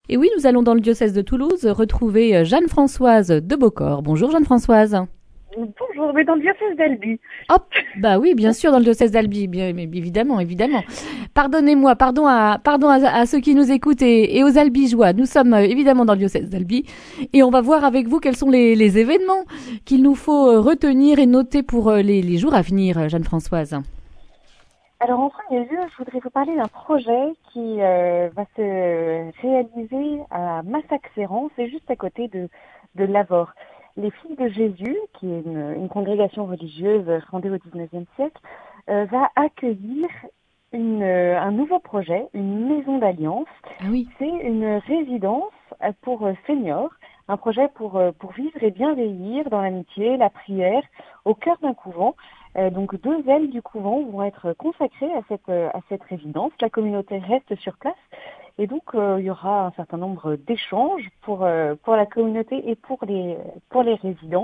Et oui, nous allons dans le diocèse de Toulouse retrouver Jeanne-Françoise de Beaucorps. Bonjour Jeanne-Françoise. Bonjour, mais dans le diocèse d'Albi. Hop, bah oui, bien sûr, dans le diocèse d'Albi, bien évidemment. Pardonnez-moi, pardon à ceux qui nous écoutent et aux Albigeois. Nous sommes évidemment dans le diocèse d'Albi et on va voir avec vous quels sont les événements qu'il nous faut retenir et noter pour les jours à venir, Jeanne-Françoise. Alors en premier lieu, je voudrais vous parler d'un projet qui va se réaliser à Massac-Séran, c'est juste à côté de Lavore. Les Filles de Jésus, qui est une congrégation religieuse fondée au XIXe siècle, va accueillir un nouveau projet, une maison d'alliance. Ah oui. C'est une résidence pour seniors, un projet pour vivre et bien vieillir dans l'amitié, la prière, au cœur d'un couvent. Donc 2 ailes du couvent vont être consacrées à cette résidence. La communauté reste sur place et donc il y aura un certain nombre d'échanges pour la communauté et pour les résidents.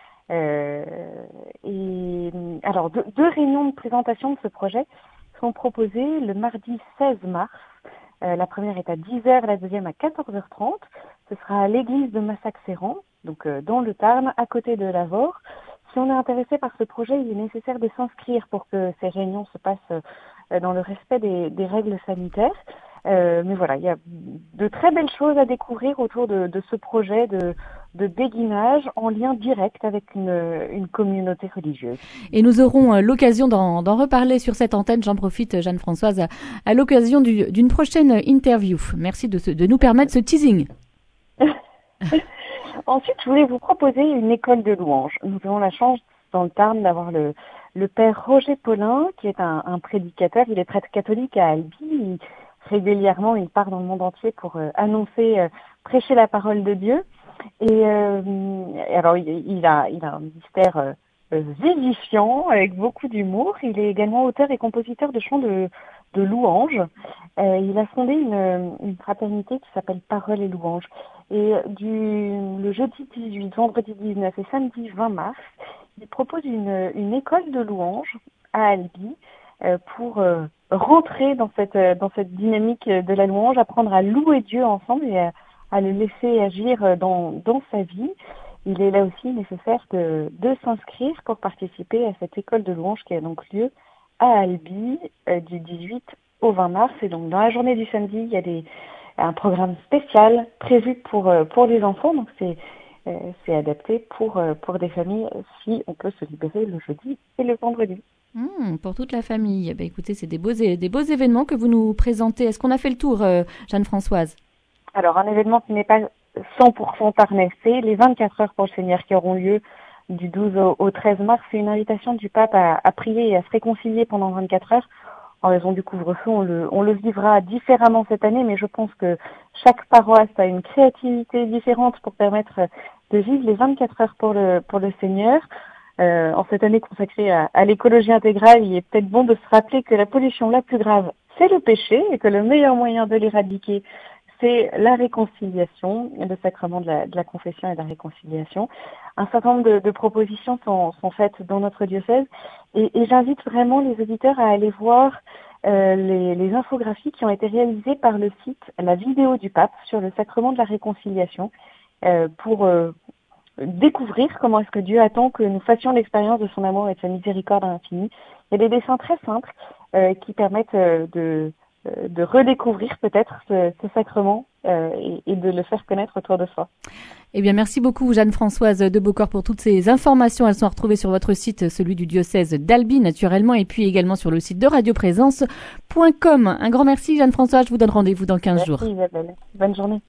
Et alors 2 réunions de présentation de ce projet sont proposées le mardi 16 mars. La première est à 10h, la deuxième à 14h30. Ce sera à l'église de Massac-Séran, donc dans le Tarn, à côté de Lavore. Si on est intéressé par ce projet, il est nécessaire de s'inscrire pour que ces réunions se passent dans le respect des règles sanitaires. Mais voilà, il y a de très belles choses à découvrir autour de ce projet de béguinage en lien direct avec une communauté religieuse. Et nous aurons l'occasion d'en reparler sur cette antenne. J'en profite, Jeanne-Françoise, à l'occasion d'une prochaine interview. Merci de nous permettre ce teasing. Ensuite, je voulais vous proposer une école de louanges. Nous avons la chance dans le Tarn d'avoir le père Roger Paulin, qui est un prédicateur. Il est prêtre catholique à Albi. Régulièrement, il part dans le monde entier pour annoncer, prêcher la parole de Dieu. Et alors, il a un ministère vivifiant, avec beaucoup d'humour. Il est également auteur et compositeur de chants de louanges. Il a fondé une fraternité qui s'appelle Parole et Louanges. Et le jeudi 18, vendredi 19 et samedi 20 mars, il propose une école de louanges à Albi pour rentrer dans cette dynamique de la louange, apprendre à louer Dieu ensemble et à le laisser agir dans sa vie. Il est là aussi nécessaire de s'inscrire pour participer à cette école de louanges qui a donc lieu à Albi du 18 au 20 mars. Et donc dans la journée du samedi, il y a un programme spécial prévu pour les enfants. Donc c'est adapté pour des familles si on peut se libérer le jeudi et le vendredi. Pour toute la famille. Écoutez, c'est des beaux événements que vous nous présentez. Est-ce qu'on a fait le tour, Jeanne-Françoise? Alors, un événement qui n'est pas 100% tarnais, c'est les 24 heures pour le Seigneur qui auront lieu du 12 au 13 mars. C'est une invitation du pape à prier et à se réconcilier pendant 24 heures. En raison du couvre-feu, on le vivra différemment cette année, mais je pense que chaque paroisse a une créativité différente pour permettre de vivre les 24 heures pour le Seigneur. En cette année consacrée à l'écologie intégrale, il est peut-être bon de se rappeler que la pollution la plus grave, c'est le péché, et que le meilleur moyen de l'éradiquer, c'est la réconciliation, le sacrement de la confession et de la réconciliation. Un certain nombre de propositions sont faites dans notre diocèse, et j'invite vraiment les auditeurs à aller voir les infographies qui ont été réalisées par le site La Vidéo du Pape sur le sacrement de la réconciliation pour découvrir comment est-ce que Dieu attend que nous fassions l'expérience de son amour et de sa miséricorde infinie. Il y a des dessins très simples qui permettent de redécouvrir peut-être ce sacrement et de le faire connaître autour de soi. Eh bien, merci beaucoup Jeanne-Françoise de Beaucorps pour toutes ces informations. Elles sont retrouvées sur votre site, celui du diocèse d'Albi naturellement, et puis également sur le site de radioprésence.com. Un grand merci Jeanne-Françoise, je vous donne rendez-vous dans 15 jours. Merci Isabelle, bonne journée.